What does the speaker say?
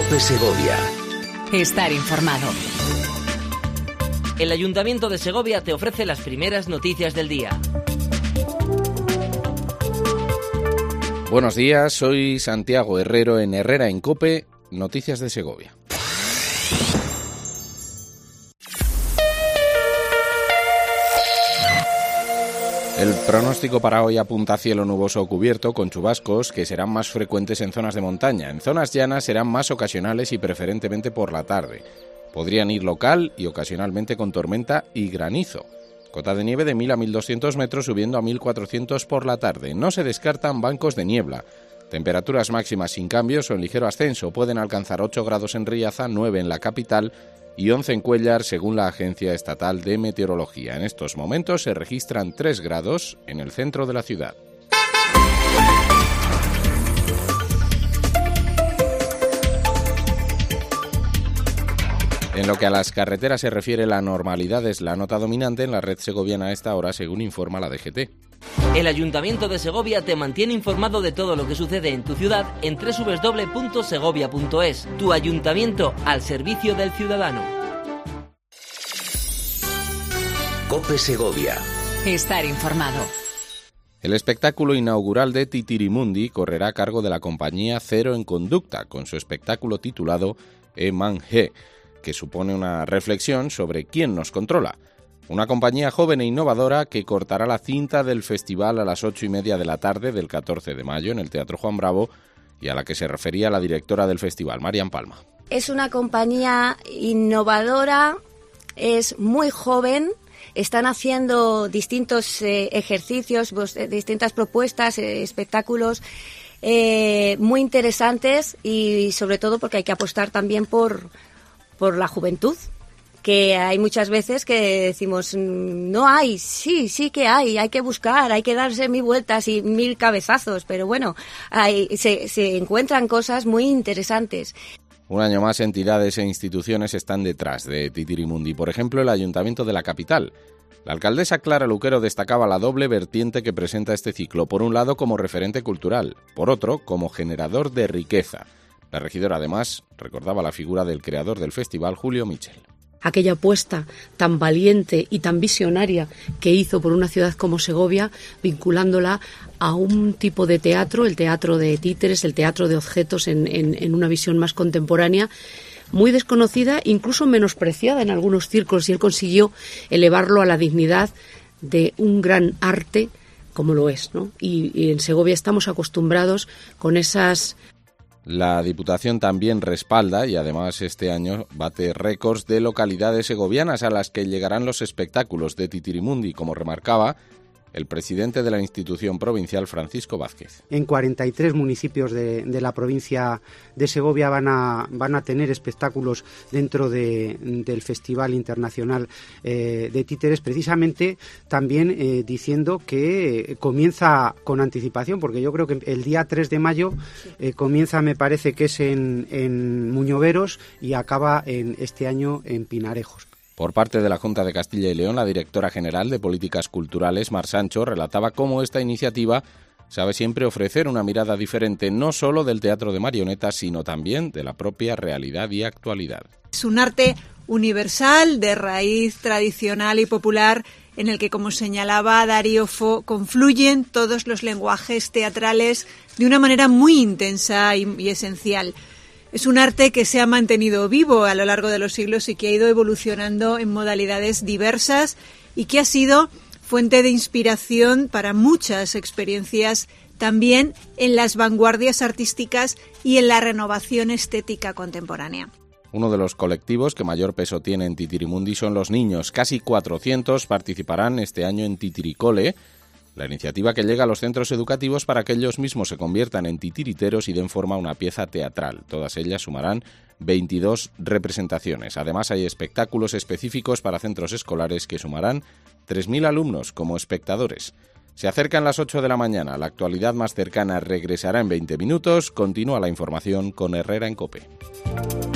COPE Segovia. Estar informado. El Ayuntamiento de Segovia te ofrece las primeras noticias del día. Buenos días, soy Santiago Herrero en Herrera en COPE, Noticias de Segovia. El pronóstico para hoy apunta a cielo nuboso o cubierto, con chubascos que serán más frecuentes en zonas de montaña. En zonas llanas serán más ocasionales y preferentemente por la tarde. Podrían ir local y ocasionalmente con tormenta y granizo. Cota de nieve de 1.000 a 1.200 metros, subiendo a 1.400 por la tarde. No se descartan bancos de niebla. Temperaturas máximas sin cambios o en ligero ascenso. Pueden alcanzar 8 grados en Riaza, 9 en la capital y 11 en Cuéllar, según la Agencia Estatal de Meteorología. En estos momentos se registran 3 grados en el centro de la ciudad. En lo que a las carreteras se refiere, la normalidad es la nota dominante en la red segoviana a esta hora, según informa la DGT. El Ayuntamiento de Segovia te mantiene informado de todo lo que sucede en tu ciudad en www.segovia.es. Tu ayuntamiento al servicio del ciudadano. COPE Segovia. Estar informado. El espectáculo inaugural de Titirimundi correrá a cargo de la compañía Cero en Conducta, con su espectáculo titulado E-Man-G, que supone una reflexión sobre quién nos controla. Una compañía joven e innovadora que cortará la cinta del festival a las 8:30 de la tarde del 14 de mayo en el Teatro Juan Bravo, y a la que se refería la directora del festival, Marian Palma. Es una compañía innovadora, es muy joven, están haciendo distintos ejercicios, distintas propuestas, espectáculos muy interesantes, y sobre todo porque hay que apostar también por la juventud, que hay muchas veces que decimos no hay, sí que hay que buscar, hay que darse 1000 vueltas y 1000 cabezazos, pero bueno, se encuentran cosas muy interesantes. Un año más, entidades e instituciones están detrás de Titirimundi. Por ejemplo, el Ayuntamiento de la capital. La alcaldesa Clara Luquero destacaba la doble vertiente que presenta este ciclo, por un lado como referente cultural, por otro como generador de riqueza. La regidora, además, recordaba la figura del creador del festival, Julio Michel. Aquella apuesta tan valiente y tan visionaria que hizo por una ciudad como Segovia, vinculándola a un tipo de teatro, el teatro de títeres, el teatro de objetos en una visión más contemporánea, muy desconocida, incluso menospreciada en algunos círculos, y él consiguió elevarlo a la dignidad de un gran arte como lo es, ¿no? Y en Segovia estamos acostumbrados con esas... La Diputación también respalda, y además este año bate récords de localidades segovianas a las que llegarán los espectáculos de Titirimundi, como remarcaba el presidente de la institución provincial, Francisco Vázquez. En 43 municipios de la provincia de Segovia van a tener espectáculos dentro del Festival Internacional de Títeres, precisamente también diciendo que comienza con anticipación, porque yo creo que el día 3 de mayo comienza, me parece que es en Muñoveros, y acaba este año en Pinarejos. Por parte de la Junta de Castilla y León, la directora general de Políticas Culturales, Mar Sancho, relataba cómo esta iniciativa sabe siempre ofrecer una mirada diferente, no solo del teatro de marionetas, sino también de la propia realidad y actualidad. Es un arte universal, de raíz tradicional y popular, en el que, como señalaba Darío Fo, confluyen todos los lenguajes teatrales de una manera muy intensa y esencial. Es un arte que se ha mantenido vivo a lo largo de los siglos y que ha ido evolucionando en modalidades diversas, y que ha sido fuente de inspiración para muchas experiencias también en las vanguardias artísticas y en la renovación estética contemporánea. Uno de los colectivos que mayor peso tiene en Titirimundi son los niños. Casi 400 participarán este año en Titiricole, la iniciativa que llega a los centros educativos para que ellos mismos se conviertan en titiriteros y den forma a una pieza teatral. Todas ellas sumarán 22 representaciones. Además, hay espectáculos específicos para centros escolares que sumarán 3.000 alumnos como espectadores. Se acercan las 8 de la mañana. La actualidad más cercana regresará en 20 minutos. Continúa la información con Herrera en COPE.